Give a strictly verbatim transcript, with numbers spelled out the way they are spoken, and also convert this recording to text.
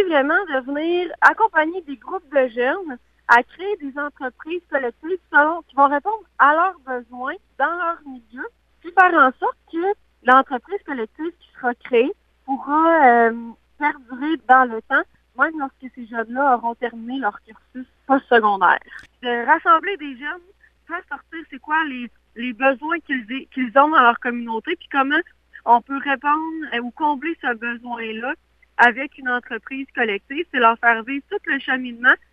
vraiment de venir accompagner des groupes de jeunes à créer des entreprises collectives selon, qui vont répondre à leurs besoins dans leur milieu, puis faire en sorte que l'entreprise collective qui sera créée pourra euh, perdurer dans le temps, même lorsque ces jeunes-là auront terminé leur cursus postsecondaire. De rassembler des jeunes, faire sortir c'est quoi les, les besoins qu'ils, qu'ils ont dans leur communauté, puis comment on peut répondre euh, ou combler ce besoin-là avec une entreprise collective, c'est leur faire vivre tout le cheminement